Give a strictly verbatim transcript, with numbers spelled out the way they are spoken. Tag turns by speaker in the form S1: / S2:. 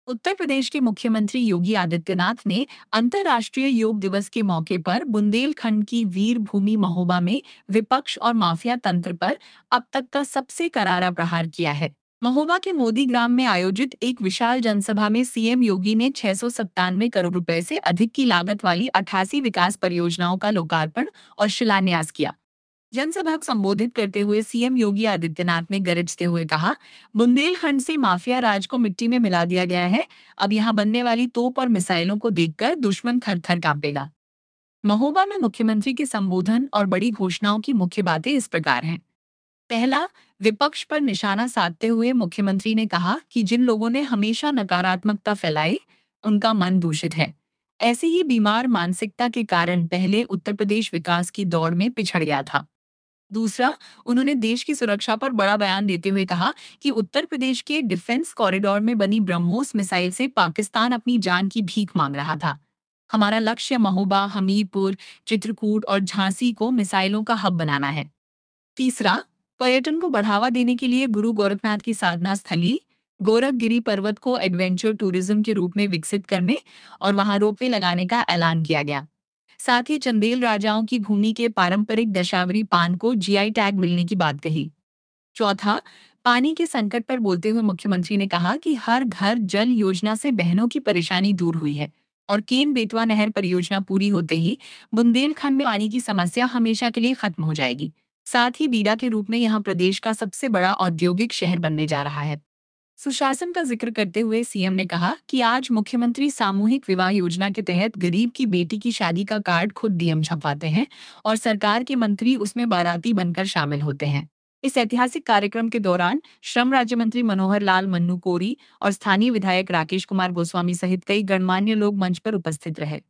S1: उत्तर प्रदेश के मुख्यमंत्री योगी आदित्यनाथ ने अंतर्राष्ट्रीय योग दिवस के मौके पर बुंदेलखंड की वीर भूमि महोबा में विपक्ष और माफिया तंत्र पर अब तक का सबसे करारा प्रहार किया है। महोबा के मोदी ग्राम में आयोजित एक विशाल जनसभा में सीएम योगी ने छह सौ सत्तानवे करोड़ रुपए से अधिक की लागत वाली अट्ठासी विकास परियोजनाओं का लोकार्पण और शिलान्यास किया। जनसभा को संबोधित करते हुए सीएम योगी आदित्यनाथ ने गरजते हुए कहा, बुंदेलखंड से माफिया राज को मिट्टी में मिला दिया गया है। अब यहाँ बनने वाली तोप और मिसाइलों को देखकर दुश्मन थर थर कांपेगा। महोबा में मुख्यमंत्री के संबोधन और बड़ी घोषणाओं की मुख्य बातें इस प्रकार हैं। पहला, विपक्ष पर निशाना साधते हुए मुख्यमंत्री ने कहा कि जिन लोगों ने हमेशा नकारात्मकता फैलाई, उनका मन दूषित है। ऐसी ही बीमार मानसिकता के कारण पहले उत्तर प्रदेश विकास की दौड़ में पिछड़ गया था। दूसरा, उन्होंने देश की सुरक्षा पर बड़ा बयान देते हुए कहा कि उत्तर प्रदेश के डिफेंस कॉरिडोर में बनी ब्रह्मोस मिसाइल से पाकिस्तान अपनी जान की भीख मांग रहा था। हमारा लक्ष्य महोबा, हमीरपुर, चित्रकूट और झांसी को मिसाइलों का हब बनाना है। तीसरा, पर्यटन को बढ़ावा देने के लिए गुरु गोरखनाथ की साधना स्थली गोरखगिरी पर्वत को एडवेंचर टूरिज्म के रूप में विकसित करने और वहां रोपवे लगाने का ऐलान किया गया। साथ ही चंदेल राजाओं की भूमि के पारंपरिक दशावरी पान को जीआई टैग मिलने की बात कही। चौथा, पानी के संकट पर बोलते हुए मुख्यमंत्री ने कहा कि हर घर जल योजना से बहनों की परेशानी दूर हुई है और केन बेतवा नहर परियोजना पूरी होते ही बुंदेलखंड में पानी की समस्या हमेशा के लिए खत्म हो जाएगी। साथ ही बीडा के रूप में यहाँ प्रदेश का सबसे बड़ा औद्योगिक शहर बनने जा रहा है। सुशासन का जिक्र करते हुए सीएम ने कहा कि आज मुख्यमंत्री सामूहिक विवाह योजना के तहत गरीब की बेटी की शादी का कार्ड खुद डीएम छपवाते हैं और सरकार के मंत्री उसमें बाराती बनकर शामिल होते हैं। इस ऐतिहासिक कार्यक्रम के दौरान श्रम राज्य मंत्री मनोहर लाल मन्नू कोरी और स्थानीय विधायक राकेश कुमार गोस्वामी सहित कई गणमान्य लोग मंच पर उपस्थित रहे।